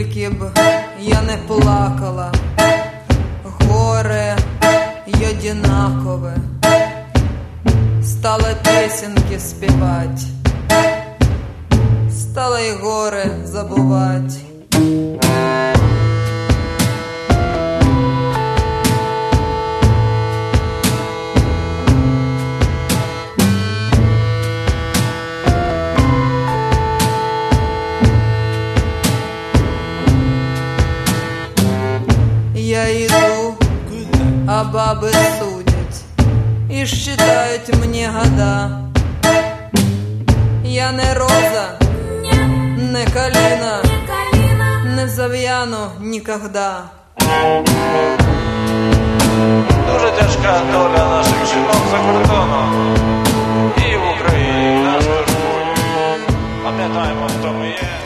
скільки б я не плакала, горе й одинакове, стала песенки співать, стала й горе забувать. Я иду, а бабы судят и считают мне года. Я не роза, не калина, не зав'яну нікогда. Дуже тяжка доля наших жінок за кордоном і в Україні. Нас турбує. Пам'ятаємо, хто ми є.